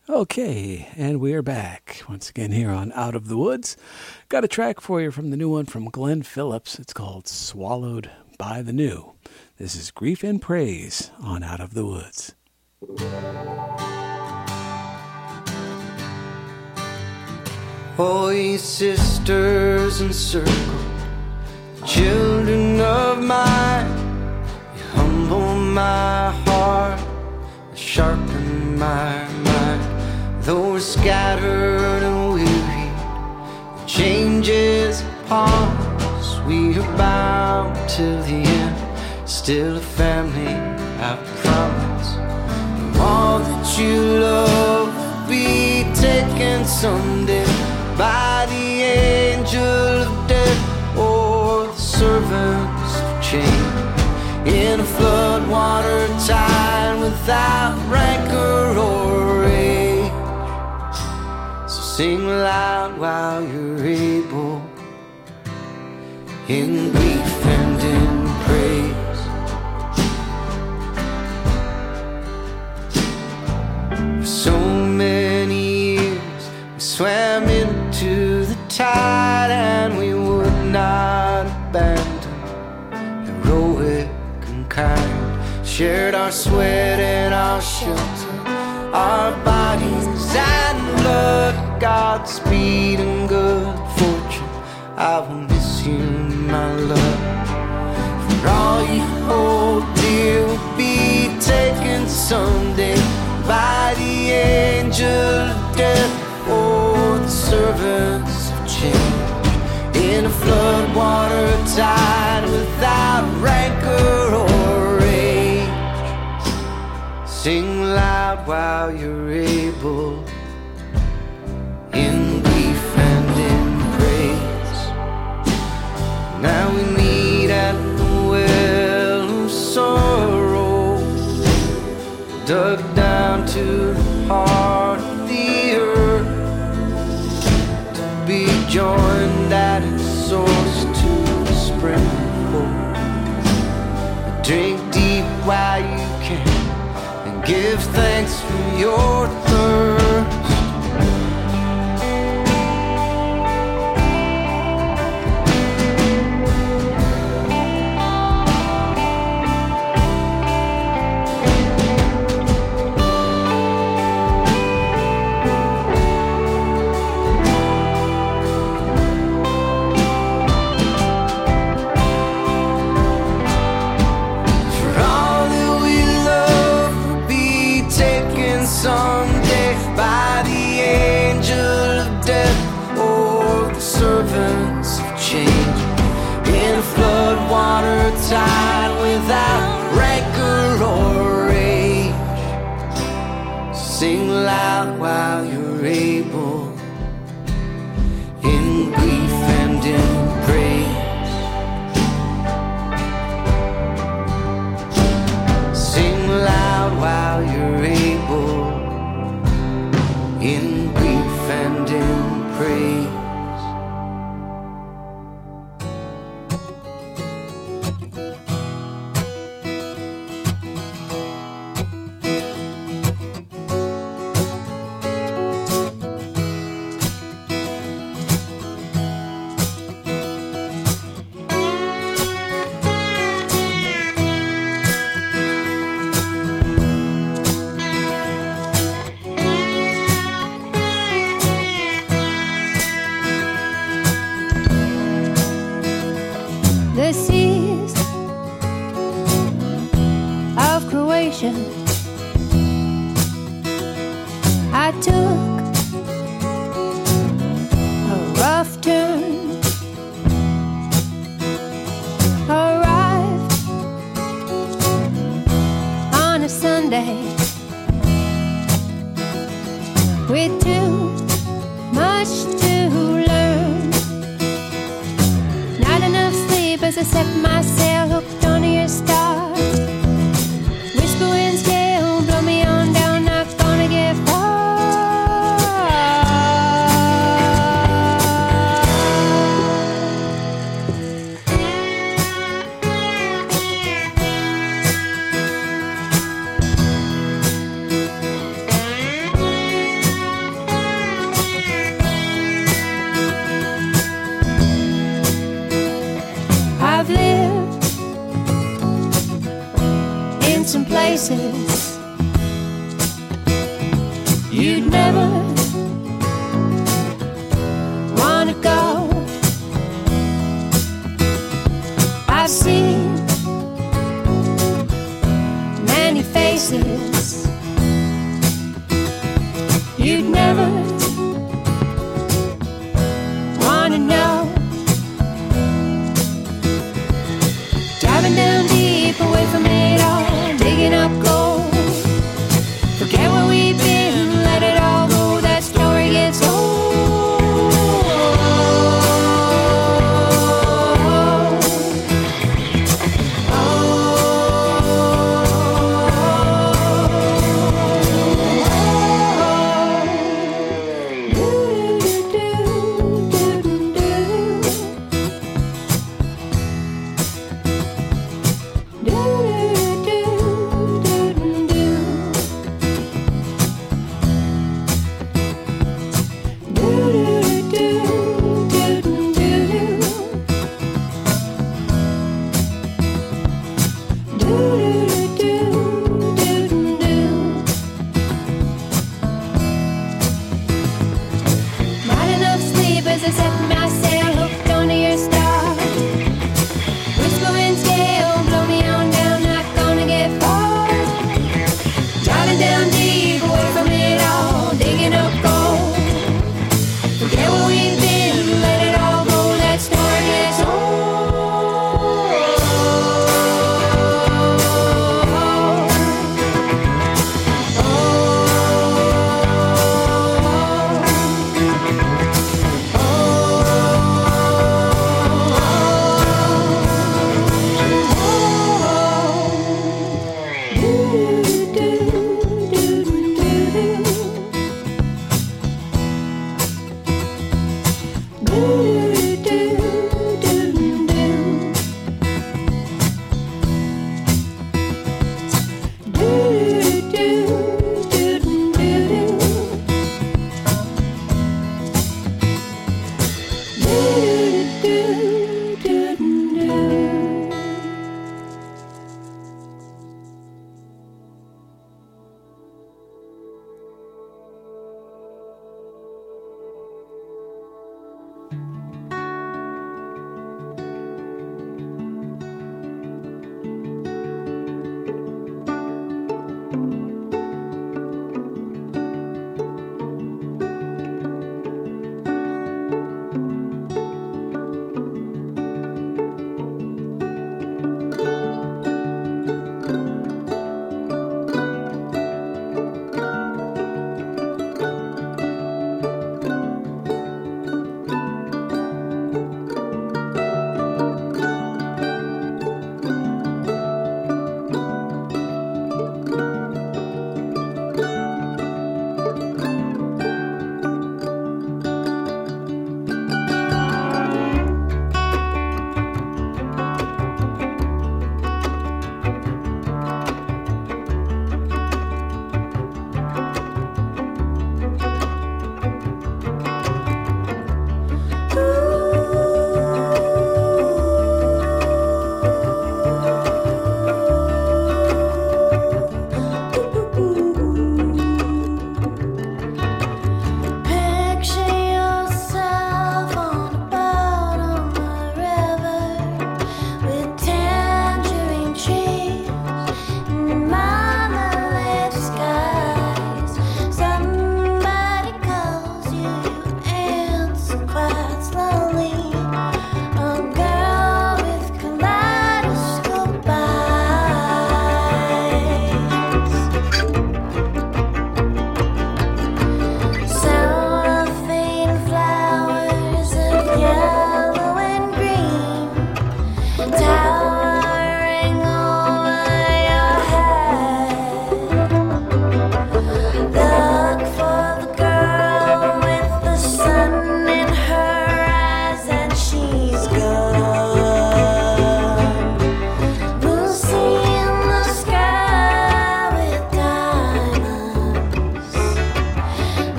Okay, and we are back once again here on Out of the Woods. Got a track for you from the new one from Glenn Phillips. It's called Swallowed by the New. This is Grief and Praise on Out of the Woods. Oh, ye sisters encircled, children of mine, you humble my heart, sharpen my mind. Though we're scattered and weary, changes upon us, we are bound till the end, still a family, I promise. And all that you love will be taken someday by the angel of death or the servants of change, in a floodwater tide without rancor or rage. So sing loud while you're able, in grief and in praise. For so many years we swam into the tide, and we would not abandon, heroic and kind, shared our sweat and our shelter, our bodies and blood. Godspeed and good fortune, I will miss you, my love. For all you hold dear will be taken someday by the angel of death or the servants of change, in a floodwater tide without rancor or rage. Sing loud while you're able, in grief and in praise. Now we meet at the well of sorrow, dug down to the heart of the earth, to be joined at its source to the spring flow. Drink deep while you can, and give thanks for your thirst. Someday by the angel of death or the servants of change, in a floodwater tide without rancor or rage. Sing loud while you're able, in grief and in praise. Sing loud while you're able, in grief and in praise. The seas of Croatia I took a rough turn, arrived on a Sunday with too much to learn, not enough sleep as I set my sail hooked onto your stars. Whisper winds gale, blow me on down, not gonna get far. places you'd never wanna go. I've seen many faces you'd never wanna know. Driving down deep away from it all, digging up gold. Forget where we've been, let it all go. That story gets old.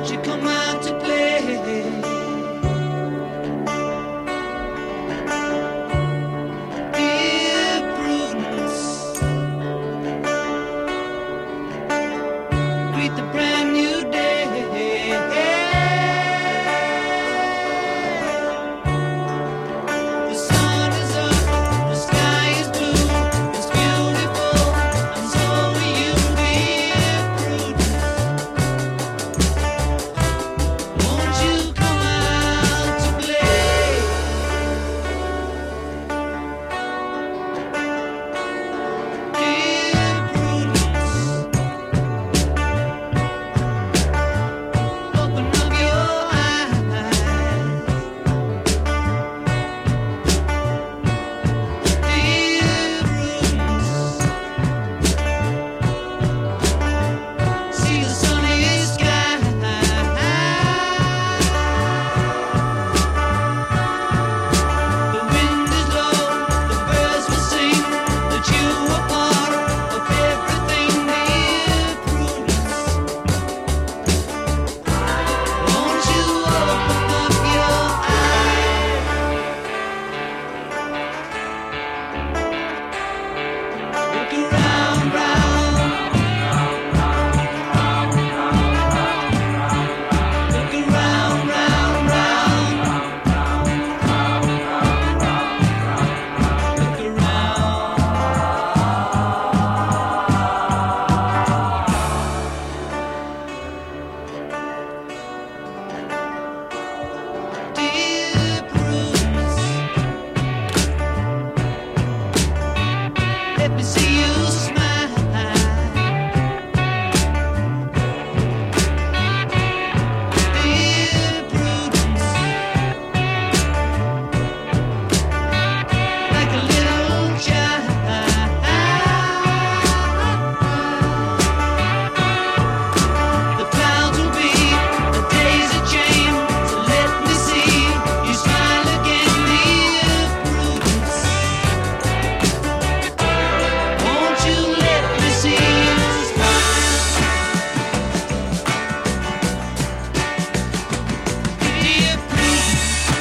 Won't you come out to play? Dear Prudence, greet the brand new day. The sun is up, the sky is blue, it's beautiful, and so are you, dear Prudence. Won't you come out to play? Dear Prudence, open up your eyes. Dear Prudence, see the sunny sky. The wind is low, the birds will sing that you are part of everything, dear Prudence. Won't you open up your eyes? Look around, round. Look around, round, round. Look around. Dear Prudence, let me see you smile. Dear Prudence, like a little child. The clouds will be a daisy chain, so let me see you smile again, dear Prudence. Won't you let me see you smile? Dear Prudence,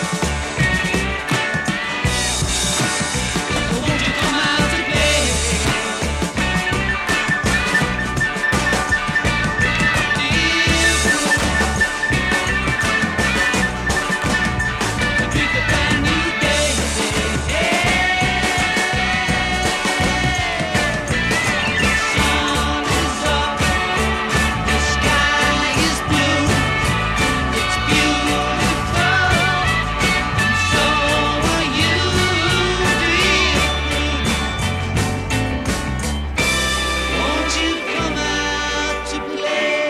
won't you come out to play? Dear Prudence, greet the brand new day. The sun is up, the sky is blue, it's beautiful, and so are you, dear Prudence. Won't you come out to play?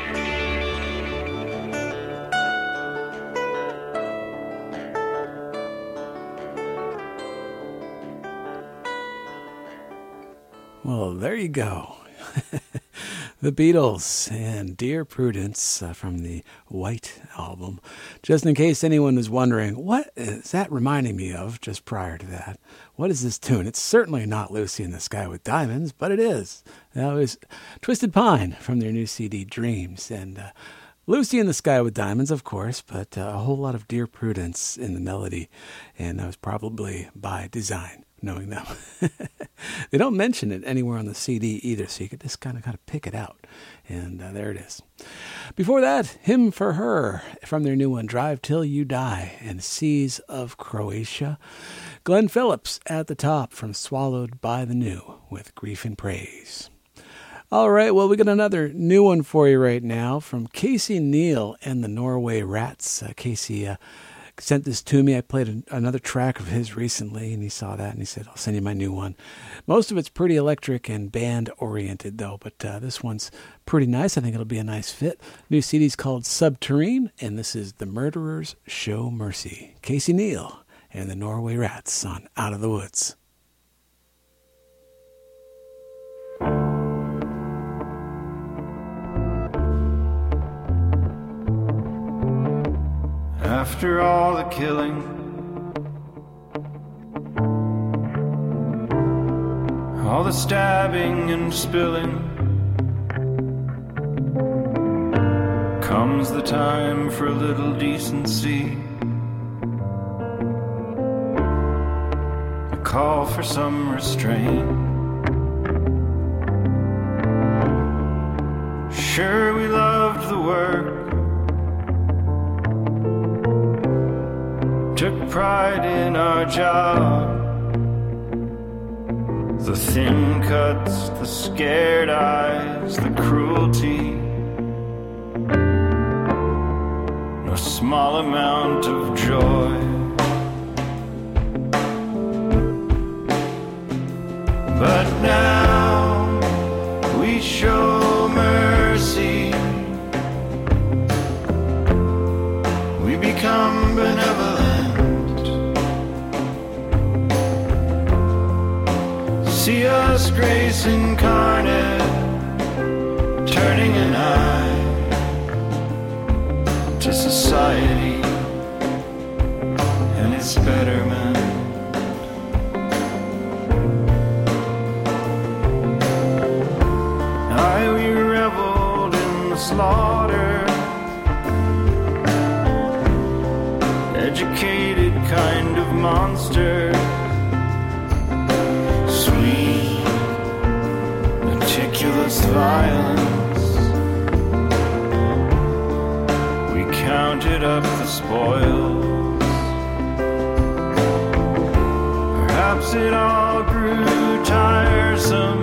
Well, there you go. The Beatles and Dear Prudence from the White Album. Just in case anyone was wondering, what is that reminding me of just prior to that? What is this tune? It's certainly not Lucy in the Sky with Diamonds, but it is. That was Twisted Pine from their new CD, Dreams. And Lucy in the Sky with Diamonds, of course, but a whole lot of Dear Prudence in the melody. And that was probably by design, knowing them. They don't mention it anywhere on the CD either, so you could just kind of pick it out. And there it is. Before that, Hymn for Her from their new one, Drive Till You Die, and Seas of Croatia. Glenn Phillips at the top from Swallowed by the New with Grief and Praise. All right, well, we got another new one for you right now from Casey Neal and the Norway Rats. Casey sent this to me. I played another track of his recently, and he saw that, and he said, I'll send you my new one. Most of it's pretty electric and band-oriented, though, but this one's pretty nice. I think it'll be a nice fit. New CD's called Subterrene, and this is The Murderers Show Mercy. Casey Neal and the Norway Rats on Out of the Woods. After all the killing, all the stabbing and spilling, comes the time for a little decency. A call for some restraint. Sure, we loved the work, took pride in our job. The thin cuts, the scared eyes, the cruelty. No small amount of joy. But now we show mercy. We become benevolent. See us, grace incarnate, turning an eye to society and its betterment. Aye, we reveled in the slaughter, educated kind of monster. Sweet, meticulous violence. We counted up the spoils. Perhaps it all grew tiresome,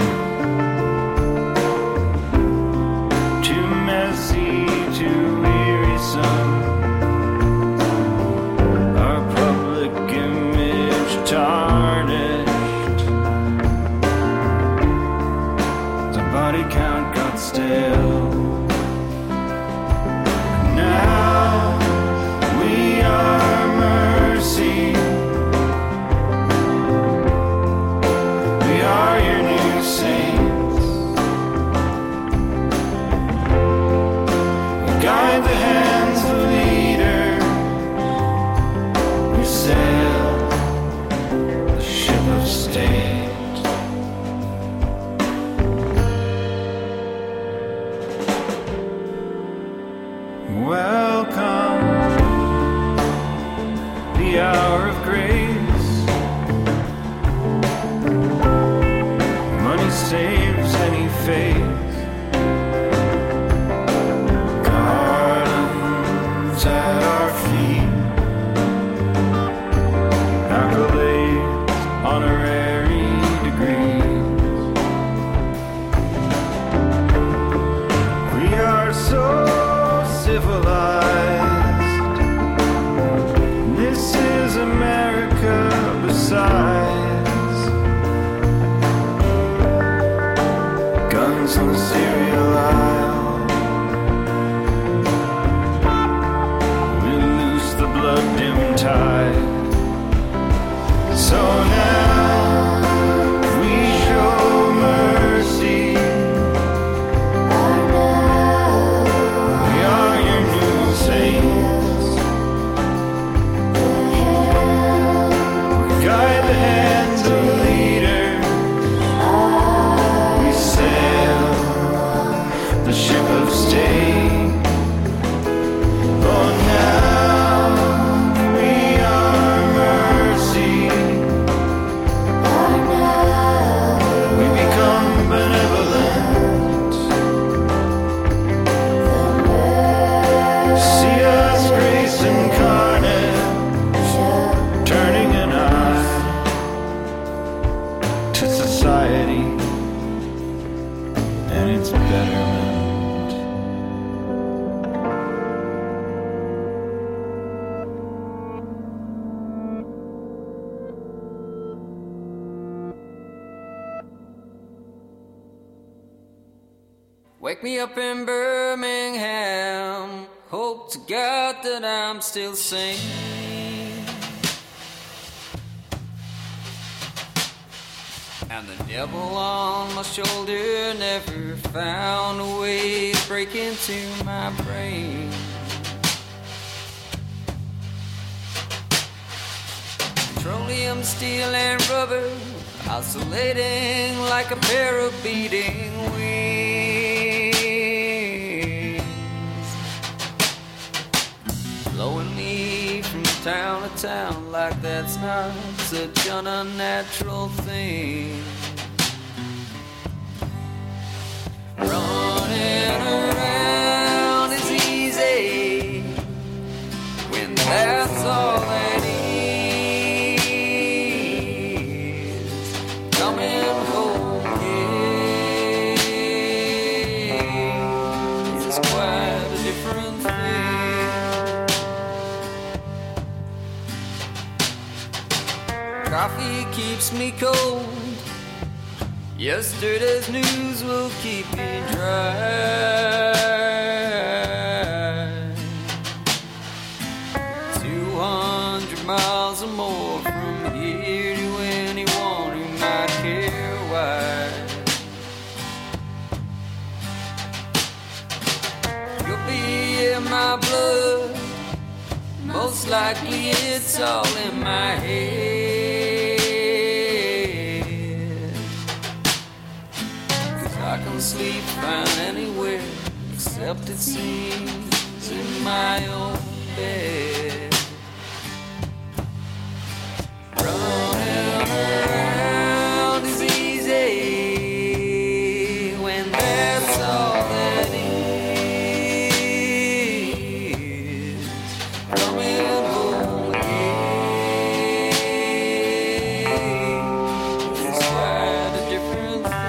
too messy, too wearisome. Our public image tarnished. The body count got stale. Now we are mercy. We are your new saints. We guide the hands of leaders. We sail the ship of state. Welcome, the hour of grace. Money saves any faith. Gardens at our feet. Accolades, honorary degrees. We are so civilized. This is America besides. Guns on the cereal aisle. We loose the blood-dimmed tide. So now we show mercy. We are your new saints. We guide the hands of leaders. We sail the ship of state. Oh, now we are mercy. We become benevolent. See us, grace incarnate, turning an eye to society and its betterment. Wake me up in Birmingham. Hope to God that I'm still sane. And the devil on my shoulder never found a way to break into my brain. Petroleum, steel, and rubber oscillating like a pair of beating wings. a town like that's not such an unnatural thing. Running around is easy when that's all that is. Coming home, yeah, is quite a different thing. Coffee keeps me cold. Yesterday's news will keep me dry. 200 miles or more from here to anyone who might care why. You'll be in my blood. Most likely it's all in my head. I can sleep fine anywhere, except it seems in my own bed. Running around is easy when that's all that is. Coming home again is quite a different thing.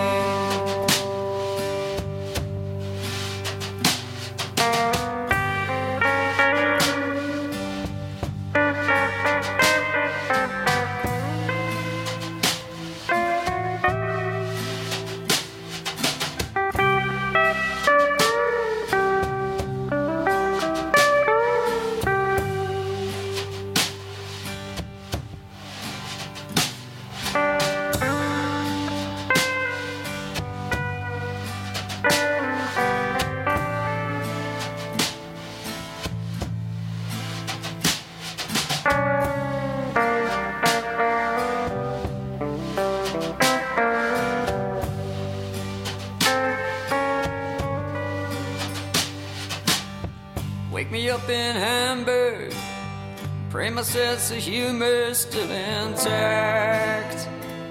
Wake me up in Hamburg. Pray my sense of humor still intact.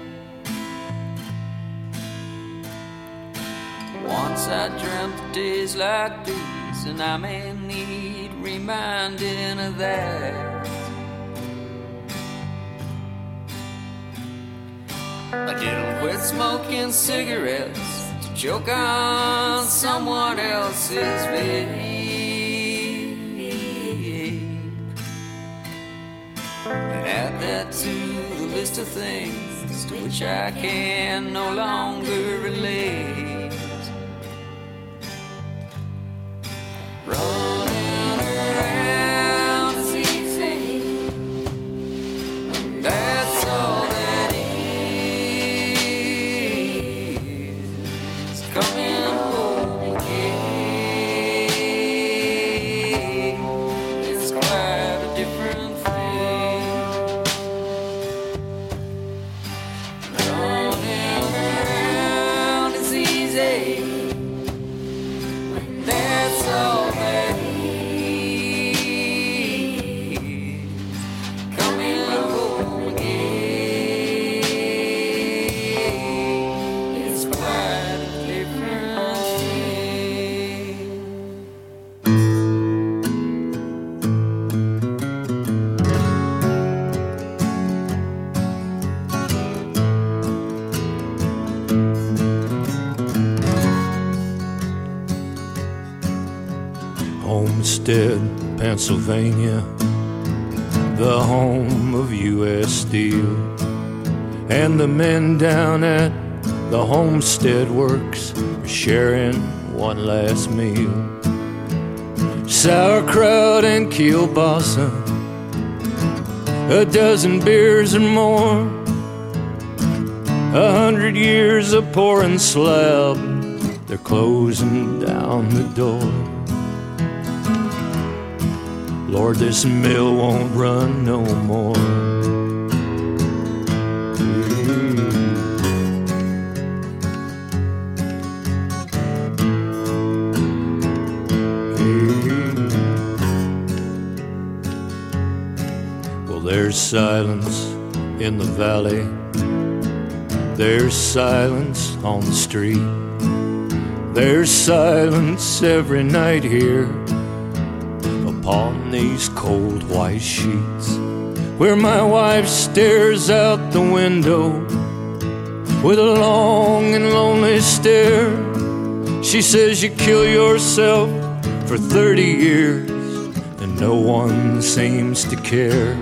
Once I dreamt of days like these, and I may need reminding of that. I didn't quit smoking cigarettes to choke on someone else's vape. And add that to the list of things to which I can no longer relate. Running around is easy, and that's all that is. Coming home again is quite a different thing. Running around is easy, that's all that is. Coming home again is quite a different thing. Homestead, Pennsylvania, the home of U.S. Steel, and the men down at the Homestead Works are sharing one last meal. Sauerkraut and kielbasa, a dozen beers or more, 100 years of pouring slab, they're closing down the door. Lord, this mill won't run no more. There's silence in the valley. There's silence on the street. There's silence every night here upon these cold white sheets, where my wife stares out the window with a long and lonely stare. She says you kill yourself for 30 years and no one seems to care.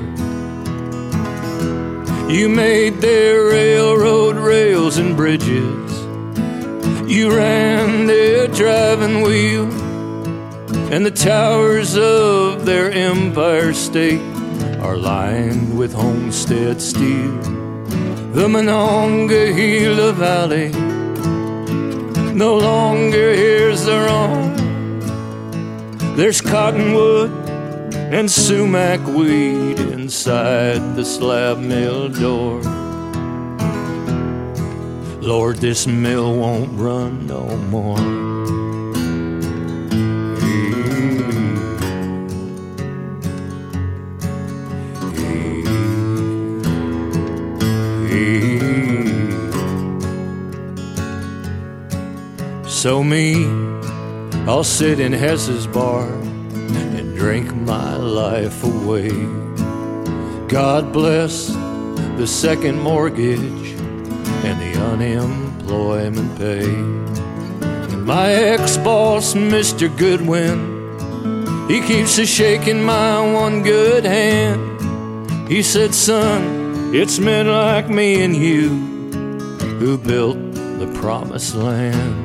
You made their railroad rails and bridges. You ran their driving wheel, and the towers of their Empire State are lined with homestead steel. The Monongahela Valley no longer hears their own. There's cottonwood and sumac weed inside the slab mill door. Lord, this mill won't run no more. So me, I'll sit in Hess's bar and drink my life away. God bless the second mortgage and the unemployment pay. And my ex-boss, Mr. Goodwin, he keeps a shaking my one good hand. He said, son, it's men like me and you who built the promised land.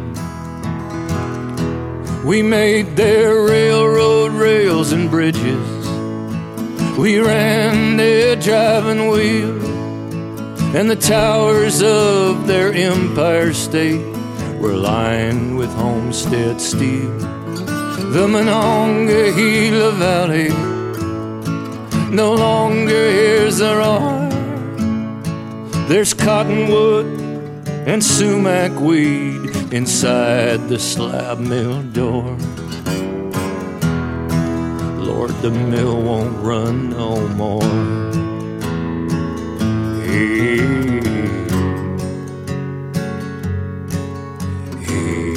We made their railroad rails and bridges. We ran their driving wheel, and the towers of their Empire State were lined with homestead steel. The Monongahela Valley no longer hears their arm. There's cottonwood and sumac weed inside the slab mill door. Lord, the mill won't run no more. Hey, hey,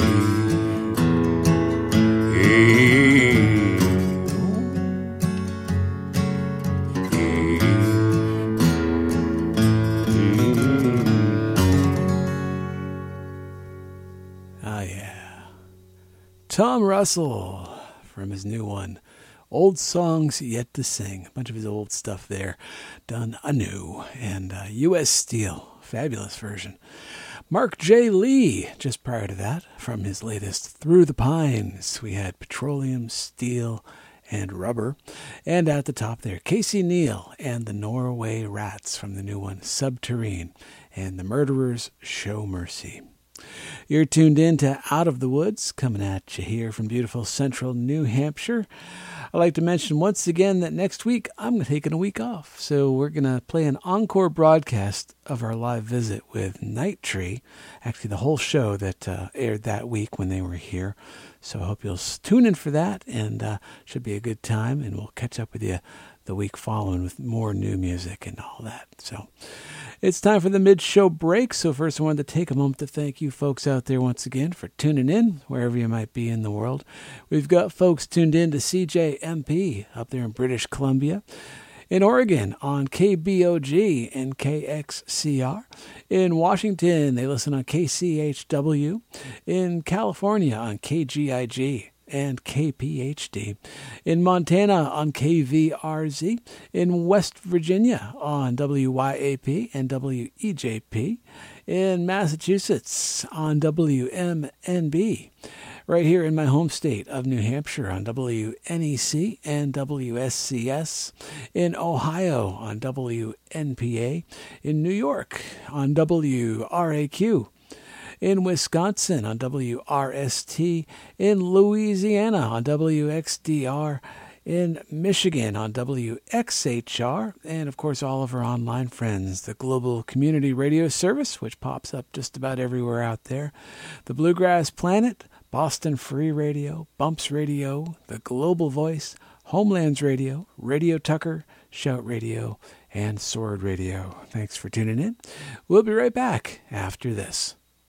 Tom Russell from his new one, Old Songs Yet to Sing. A bunch of his old stuff there done anew. And U.S. Steel, fabulous version. Mark J. Lee, just prior to that, from his latest Through the Pines. We had Petroleum, Steel, and Rubber. And at the top there, Casey Neal and the Norway Rats from the new one, Subterrene, and The Murderers Show Mercy. You're tuned in to Out of the Woods, coming at you here from beautiful central New Hampshire. I'd like to mention once again that next week I'm taking a week off. So we're going to play an encore broadcast of our live visit with Night Tree. Actually, the whole show that aired that week when they were here. So I hope you'll tune in for that, and should be a good time. And we'll catch up with you the week following with more new music and all that. So it's time for the mid-show break. So first I wanted to take a moment to thank you folks out there once again for tuning in, wherever you might be in the world. We've got folks tuned in to CJMP up there in British Columbia, in Oregon on KBOG and KXCR. In Washington, they listen on KCHW. In California on KGIG and KPHD. In Montana on KVRZ. In West Virginia on WYAP and WEJP. In Massachusetts on WMNB. Right here in my home state of New Hampshire on WNEC and WSCS. In Ohio on WNPA. In New York on WRAQ. In Wisconsin on WRST, in Louisiana on WXDR, in Michigan on WXHR, and of course all of our online friends, the Global Community Radio Service, which pops up just about everywhere out there, the Bluegrass Planet, Boston Free Radio, Bumps Radio, the Global Voice, Homelands Radio, Radio Tucker, Shout Radio, and Sword Radio. Thanks for tuning in. We'll be right back after this.